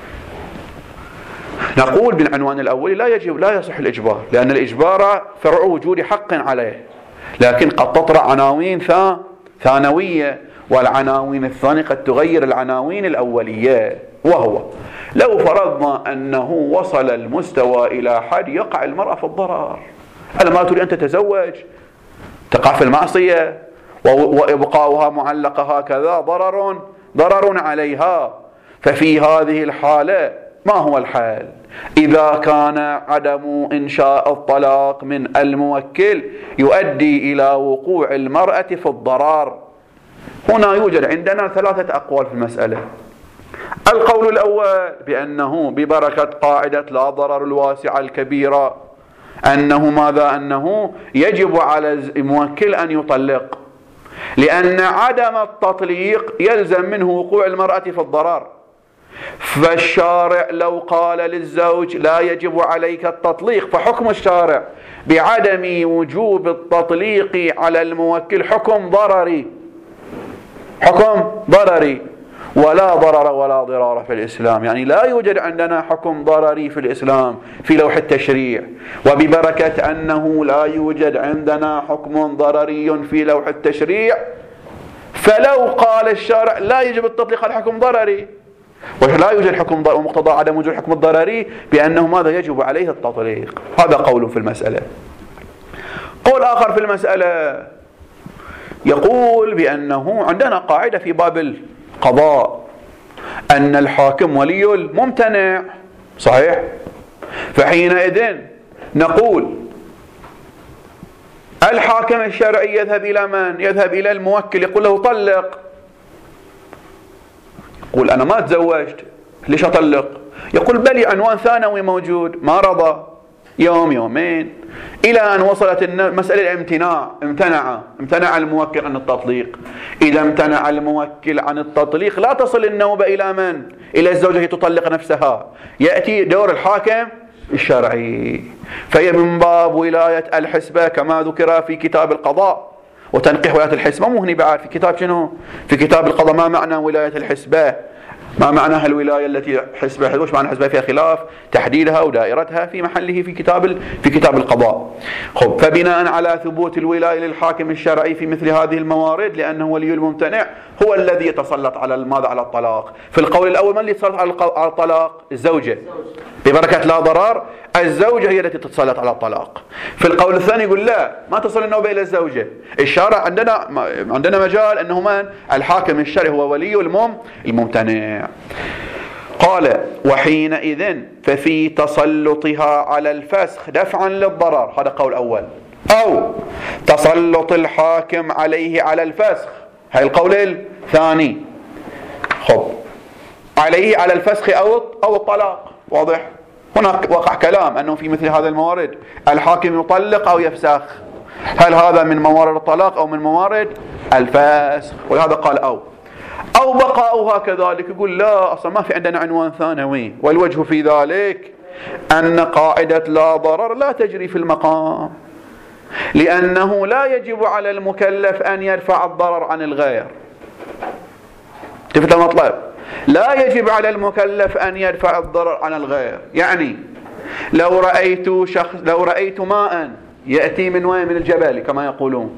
نقول بالعنوان الأول لا يجب لا يصح الإجبار، لأن الإجبار فرع وجود حق عليه، لكن قد تطرأ عناوين ثانوية، والعناوين الثانية قد تغير العناوين الأولية. وهو لو فرضنا أنه وصل المستوى إلى حد يقع المرأة في الضرر، المرأة تريد أن تتزوج، تقع في المعصية، وإبقاؤها معلقة هكذا ضرر ضرر عليها، ففي هذه الحالة ما هو الحال؟ إذا كان عدم إنشاء الطلاق من الموكل يؤدي إلى وقوع المرأة في الضرر، هنا يوجد عندنا ثلاثة أقوال في المسألة. القول الأول بأنه ببركة قاعدة لا ضرر الواسعة الكبيرة، أنه ماذا؟ أنه يجب على الموكل أن يطلق، لأن عدم التطليق يلزم منه وقوع المرأة في الضرر. فالشارع لو قال للزوج لا يجب عليك التطليق، فحكم الشارع بعدم وجوب التطليق على الموكل حكم ضرري، حكم ضرري، ولا ضرر ولا ضرار في الإسلام، يعني لا يوجد عندنا حكم ضرري في الإسلام في لوح التشريع. وببركة أنه لا يوجد عندنا حكم ضرري في لوح التشريع، فلو قال الشارع لا يجب التطليق على حكم ضرري، ولا يوجد حكم ضرري، ومقتضى عدم وجود حكم الضرري بأنه ماذا؟ يجب عليه التطليق. هذا قول في المسألة. قول آخر في المسألة يقول بأنه عندنا قاعدة في باب القضاء أن الحاكم ولي الممتنع، صحيح؟ فحينئذ نقول الحاكم الشرعي يذهب إلى من؟ يذهب إلى الموكل يقول له طلق، يقول أنا ما تزوجت ليش أطلق؟ يقول بلي عنوان ثانوي موجود، ما رضى، يوم يومين، إلى أن وصلت المسألة الامتناع، امتنع امتنع الموكل عن التطليق. إذا امتنع الموكل عن التطليق لا تصل النوبة إلى من؟ إلى الزوجة تطلق نفسها، يأتي دور الحاكم الشرعي، فهي من باب ولاية الحسبة كما ذكر في كتاب القضاء وتنقيح ولاية الحسبة. مو هني بعد في كتاب شنو؟ في كتاب القضاء. ما معنى ولاية الحسبة؟ ما معناها الولاية التي حسبة؟ وش معنى حسبة؟ فيها خلاف، تحديدها ودائرتها في محله في كتاب في كتاب القضاء. خب، فبناء على ثبوت الولاية للحاكم الشرعي في مثل هذه الموارد، لأنه ولي الممتنع هو الذي يتسلط على ماذا؟ على الطلاق. في القول الأول من اللي يتسلط على الطلاق؟ الزوجة، ببركة لا ضرر الزوجة هي التي تتسلط على الطلاق. في القول الثاني يقول لا، ما تصل النوبة إلى الزوجة. الشارع عندنا عندنا مجال أنه من؟ الحاكم الشرعي هو ولي المم الممتنع. قال وحينئذ ففي تسلطها على الفسخ دفعا للضرر، هذا قول أول، أو تسلط الحاكم عليه على الفسخ، هذا القول الثاني. خب، عليه على الفسخ أو أو الطلاق، واضح؟ هناك وقع كلام أنه في مثل هذا الموارد الحاكم يطلق أو يفسخ، هل هذا من موارد الطلاق أو من موارد الفسخ؟ ولهذا قال أو أو بقاؤها كذلك. يقول لا، أصلا ما في عندنا عنوان ثانوي، والوجه في ذلك أن قاعدة لا ضرر لا تجري في المقام، لأنه لا يجب على المكلف أن يرفع الضرر عن الغير. تفهم المطلب؟ لا يجب على المكلف أن يدفع الضرر عن الغير. يعني لو رأيت شخص لو رأيت ماء يأتي من وين؟ من الجبل كما يقولون،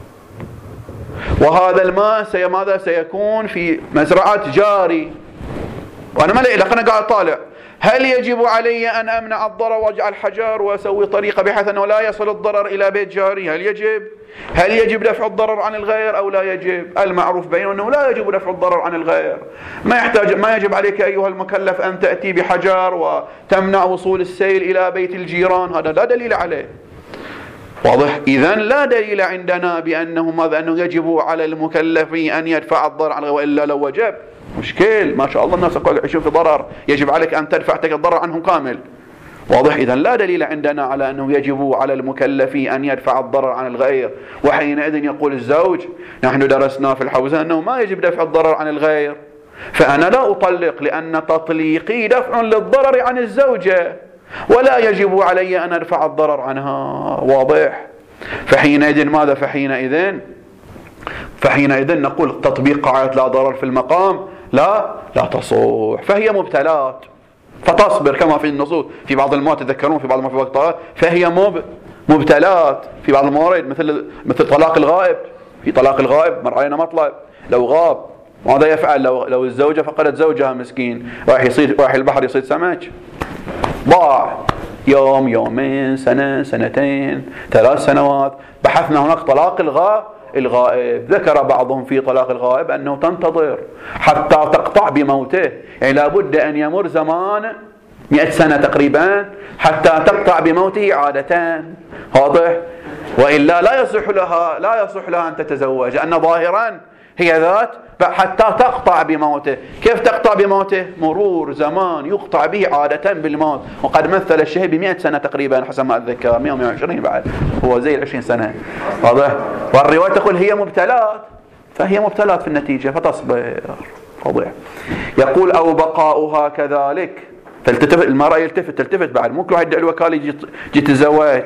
وهذا الماء سي ماذا سيكون في مزرعة جاري، وأنا ما لي أنا قاعد طالع، هل يجب علي أن أمنع الضرر وأجعل حجر وأسوي طريقة بحيث أنه لا يصل الضرر إلى بيت جاري؟ هل يجب؟ هل يجب دفع الضرر عن الغير أو لا يجب؟ المعروف بينه أنه لا يجب دفع الضرر عن الغير. ما يحتاج ما يجب عليك أيها المكلف أن تأتي بحجر وتمنع وصول السيل إلى بيت الجيران، هذا لا دليل عليه، واضح؟ إذن لا دليل عندنا بأنه ماذا؟ أنه يجب على المكلف أن يدفع الضرر عن الغير، وإلا لو وجب مشكل، ما شاء الله الناس يعيشون في ضرر، يجب عليك أن تدفع الضرر عنهم كامل. واضح؟ إذن لا دليل عندنا على أنه يجب على المكلف أن يدفع الضرر عن الغير. وحينئذ يقول الزوج: نحن درسنا في الحوزة أنه ما يجب دفع الضرر عن الغير، فأنا لا أطلق لأن تطليقي دفع للضرر عن الزوجة، ولا يجب علي أن أدفع الضرر عنها. واضح؟ فحينئذ ماذا؟ فحينئذ فحينئذ نقول تطبيق قاعدة لا ضرر في المقام لا لا تصح، فهي مبتلات، فتصبر كما في النصوص. في بعض المواد تذكرون في بعض المواد فهي مب مبتلات في بعض الموارد، مثل مثل طلاق الغائب. في طلاق الغائب مر علينا مطلب، لو غاب ماذا يفعل؟ لو لو الزوجة فقدت زوجها مسكين، راح يصيد، راح البحر يصيد سمك، ضاع يوم يومين سنة سنتين ثلاث سنوات. بحثنا هناك طلاق الغائب الغائب ذكر بعضهم في طلاق الغائب أنه تنتظر حتى تقطع بموته، يعني لابد أن يمر زمان مئة سنة تقريبا حتى تقطع بموته عادة. واضح؟ وإلا لا يصح لها لا يصح لها أن تتزوج، لأن ظاهرا هي ذات حتى تقطع بموته. كيف تقطع بموته؟ مرور زمان يقطع به عادة بالموت، وقد مثل الشيء بمئة سنة تقريبا حسب ما أتذكر، مئة ومئة وعشرين بعد، هو زي العشرين سنة. واضح؟ والرواية تقول هي مبتلات، فهي مبتلات في النتيجة فتصبر. واضح؟ يقول: أو بقاؤها كذلك. فالتفت المرأة، يلتفت تلتفت بعد، مو كل واحد يدعي الوكالة يجي يتزوج.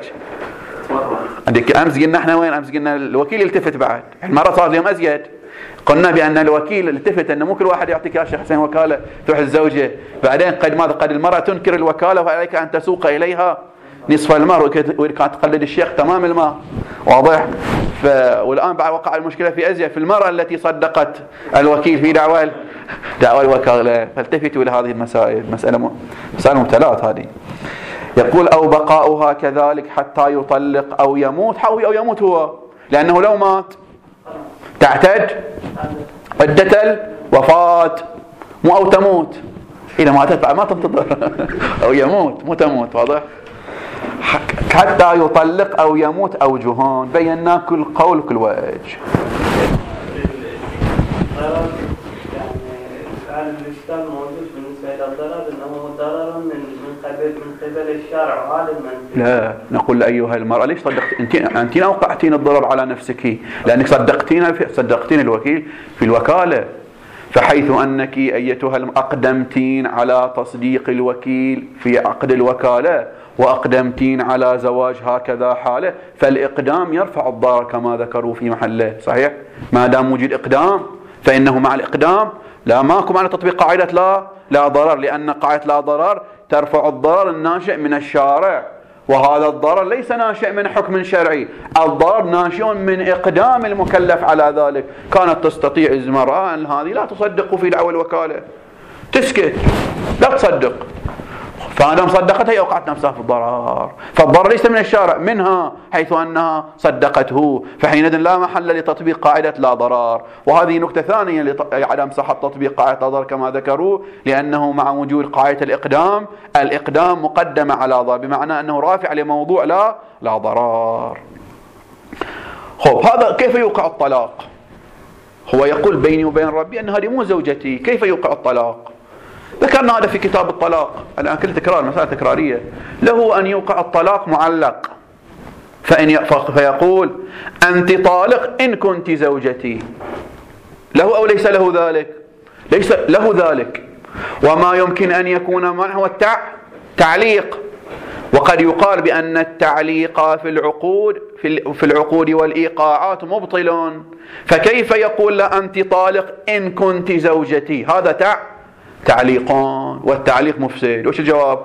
عندك أمس قلنا احنا وين؟ أمس قلنا الوكيل يلتفت بعد، المرأة صار اليوم أزيد. قلنا بأن الوكيل التفت أنه مو كل واحد يعطيك يا شيخ حسين وكالة تروح الزوجة، بعدين قد ماذا؟ قد المرأة تنكر الوكالة وعليك أن تسوق إليها نصف المهر، وإذا كانت تقلد الشيخ تمام المهر. واضح؟ ف... والآن بعد وقع المشكلة في أزيد في المرأة التي صدقت الوكيل في دعوى دعوى الوكالة. فالتفتوا إلى هذه المسائل، مسألة م... مسألة مبتلات هذه. يقول: أو بقاؤها كذلك حتى يطلق أو يموت. حاوي أو يموت هو، لأنه لو مات تعتد عدة الوفاة، مو أو تموت. إذا ماتت بعد ما تنتظر أو يموت، مو تموت. واضح؟ حتى يطلق أو يموت أوجهان، بينا كل قول كل وجه. يعني الإشكال موجود بالنسبة إلى الضرر أنه ضرر من من قبل من قبل الشرع وهذا المنزل. لا، نقول أيها المرأة ليش صدقت أنت؟ أنت أوقعتين الضرر على نفسك، لأنك صدقتين صدقتين الوكيل في الوكالة، فحيث أنك أيتها أقدمتين على تصديق الوكيل في عقد الوكالة وأقدمتين على زواج هكذا حالة، فالإقدام يرفع الضرر كما ذكروا في محله. صحيح؟ ما دام وجد إقدام فإنه مع الإقدام لا ماكو معنى تطبيق قاعدة لا لا ضرر، لأن قاعدة لا ضرر ترفع الضرر الناشئ من الشارع، وهذا الضرر ليس ناشئ من حكم شرعي، الضرر ناشئ من إقدام المكلف على ذلك. كانت تستطيع المرأة أن هذه لا تصدق في دعوى الوكالة، تسكت لا تصدق، فأنا صدقتها هي أوقعت نفسها في الضرر، فالضرر ليس من الشارع، منها حيث أنها صدقته، فحينئذ لا محل لتطبيق قاعدة لا ضرر. وهذه نكتة ثانية لعدم صحة تطبيق قاعدة لا ضرر كما ذكروا، لأنه مع وجود قاعدة الإقدام، الإقدام مقدمة على ضرر، بمعنى أنه رافع لموضوع لا لا ضرر. خب، هذا كيف يوقع الطلاق؟ هو يقول بيني وبين ربي أن هذه مو زوجتي، كيف يوقع الطلاق؟ ذكرنا هذا في كتاب الطلاق، الآن كل تكرار، مسألة تكرارية. له أن يوقع الطلاق معلق، فإن فيقول أنت طالق إن كنت زوجتي، له أو ليس له ذلك؟ ليس له ذلك. وما يمكن أن يكون معه هو التع... تعليق، وقد يقال بأن التعليق في العقود في العقود والإيقاعات مبطل، فكيف يقول لا أنت طالق إن كنت زوجتي؟ هذا تع تعليقان، والتعليق مفسد. وش الجواب؟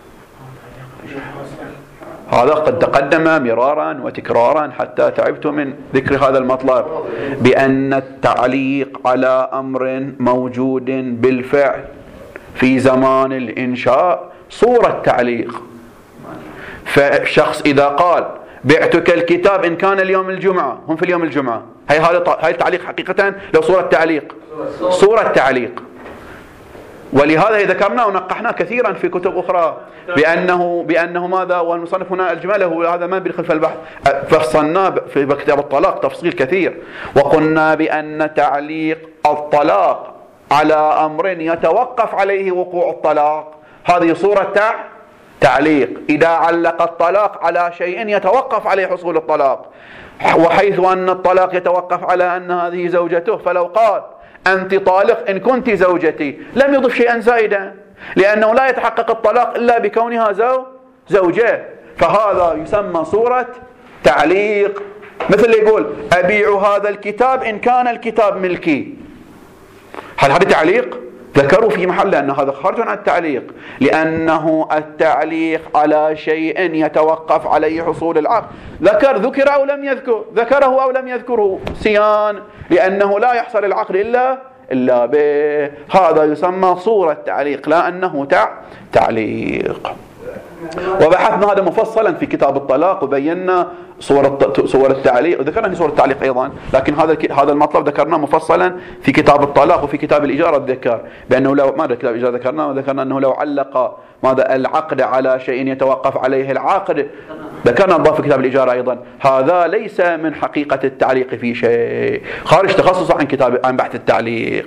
هذا قد تقدم مرارا وتكرارا حتى تعبت من ذكر هذا المطلب، بأن التعليق على أمر موجود بالفعل في زمان الإنشاء صورة تعليق. فشخص إذا قال بعتك الكتاب إن كان اليوم الجمعة، هم في اليوم الجمعة، هي هذا هاي التعليق حقيقة لو صورة تعليق، صورة تعليق. ولهذا ذكرنا ونقحنا كثيرا في كتب أخرى بأنه بأنه ماذا، والمصنف هنا أجمله، هذا ما بيدخل في البحث، فصلنا في كتاب الطلاق تفصيل كثير، وقلنا بأن تعليق الطلاق على أمر يتوقف عليه وقوع الطلاق، هذه صورة تعليق. إذا علق الطلاق على شيء يتوقف عليه حصول الطلاق، وحيث أن الطلاق يتوقف على أن هذه زوجته، فلو قال أنت طالق إن كنت زوجتي لم يضف شيئا زائدا، لأنه لا يتحقق الطلاق إلا بكونها زو زوجة، فهذا يسمى صورة تعليق. مثل يقول أبيع هذا الكتاب إن كان الكتاب ملكي، هل هذا تعليق؟ ذكروا في محل أن هذا خارج عن التعليق، لأنه التعليق على شيء يتوقف عليه حصول العقد. ذكر ذكر أو لم يذكر، ذكره أو لم يذكره سيان، لأنه لا يحصل العقد إلا إلا به. هذا يسمى صورة تعليق، لا أنه تع تعليق. وبحثنا هذا مفصلا في كتاب الطلاق، وبينا صور صور التعليق، وذكرنا في صور التعليق ايضا، لكن هذا هذا المطلب ذكرناه مفصلا في كتاب الطلاق وفي كتاب الاجاره. ذكر بانه لو ماذا كتاب الاجاره ذكرناه، وذكرنا انه لو علق ماذا العقد على شيء يتوقف عليه العقد، ذكرنا الضاف في كتاب الاجاره ايضا، هذا ليس من حقيقه التعليق في شيء، خارج تخصص عن كتاب عن بحث التعليق.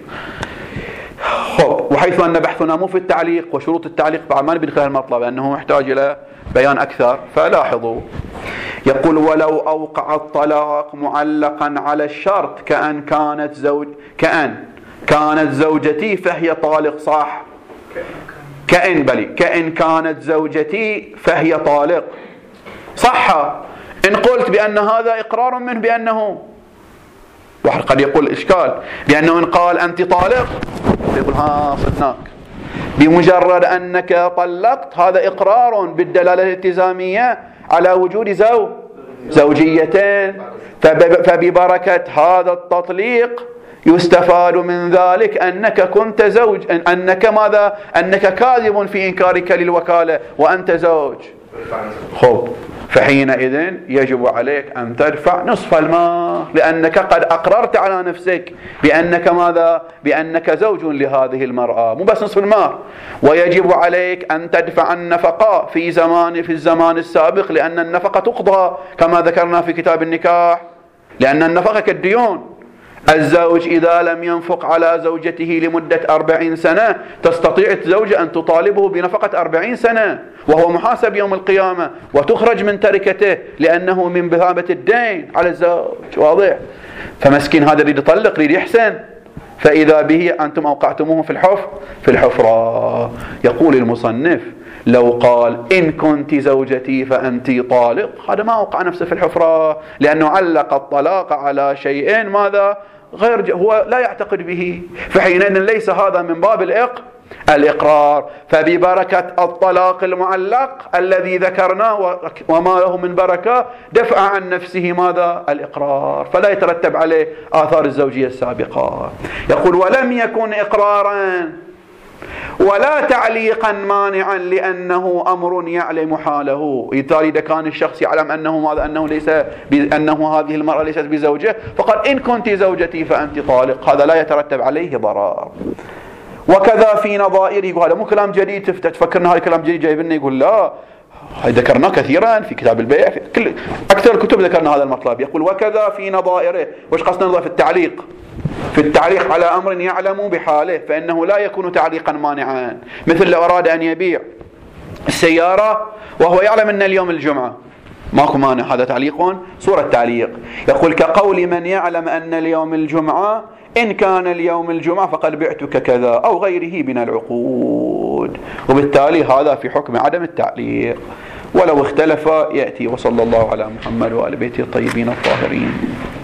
خب، وحيث أن بحثنا مو في التعليق وشروط التعليق، بعد ما نبي ندخل المطلب لأنه محتاج إلى بيان أكثر، فلاحظوا يقول ولو أوقع الطلاق معلقا على الشرط كأن كانت زوج كأن كانت زوجتي فهي طالق، صح؟ كأن بلي كأن كانت زوجتي فهي طالق، صح؟ إن قلت بأن هذا إقرار منه بأنه، واحد قد يقول إشكال بأنه إن قال أنت طالق يقول ها صدناك، بمجرد أنك طلقت هذا إقرار بالدلالة الالتزامية على وجود زوج زوجيتين، فببركة هذا التطليق يستفاد من ذلك أنك كنت زوج، أنك ماذا؟ أنك كاذب في إنكارك للوكالة وأنت زوج. خب، فحينئذ يجب عليك أن تدفع نصف المال، لأنك قد أقررت على نفسك بأنك ماذا؟ بأنك زوج لهذه المرأة، مو بس نصف المال. ويجب عليك أن تدفع النفقة في زمان في الزمان السابق، لأن النفقة تقضى كما ذكرنا في كتاب النكاح، لأن النفقة كالديون. الزوج إذا لم ينفق على زوجته لمدة أربعين سنة تستطيع الزوجة أن تطالبه بنفقة أربعين سنة وهو محاسب يوم القيامة، وتخرج من تركته لأنه من بثابة الدين على الزوج. واضح؟ فمسكين هذا يريد يطلق، يريد يحسن، فإذا به أنتم أوقعتموه في الحفر في الحفرة. يقول المصنف لو قال إن كنت زوجتي فأنت طالق، هذا ما أوقع نفسه في الحفرة، لأنه علق الطلاق على شيء ماذا؟ غير هو لا يعتقد به، فحينئذ ليس هذا من باب الإق الإقرار. فببركة الطلاق المعلق الذي ذكرناه وما له من بركة دفع عن نفسه ماذا؟ الإقرار، فلا يترتب عليه آثار الزوجية السابقة. يقول ولم يكن إقرارا ولا تعليقا مانعا لأنه أمر يعلم حاله. إذا كان الشخص يعلم أنه ماذا؟ أنه ليس أنه هذه المرأة ليست بزوجة، فقال إن كنت زوجتي فأنت طالق، هذا لا يترتب عليه ضرر. وكذا في نظائره، يقول هذا مو كلام جديد تفكرنا هذا كلام جديد جايبنا، يقول لا ذكرناه كثيرا في كتاب البيع، في كل أكثر الكتب ذكرنا هذا المطلب. يقول وكذا في نظائره، وش قصدنا نظائر؟ في التعليق في التعليق على أمر يعلم بحاله، فإنه لا يكون تعليقا مانعا. مثل لو أراد أن يبيع السيارة وهو يعلم أن اليوم الجمعة، ماكو مانع، هذا تعليق صورة تعليق. يقول كقول من يعلم أن اليوم الجمعة إن كان اليوم الجمعة فقد بعتك كذا أو غيره من العقود، وبالتالي هذا في حكم عدم التعليق. ولو اختلف يأتي. وصلى الله على محمد وآل بيته الطيبين الطاهرين.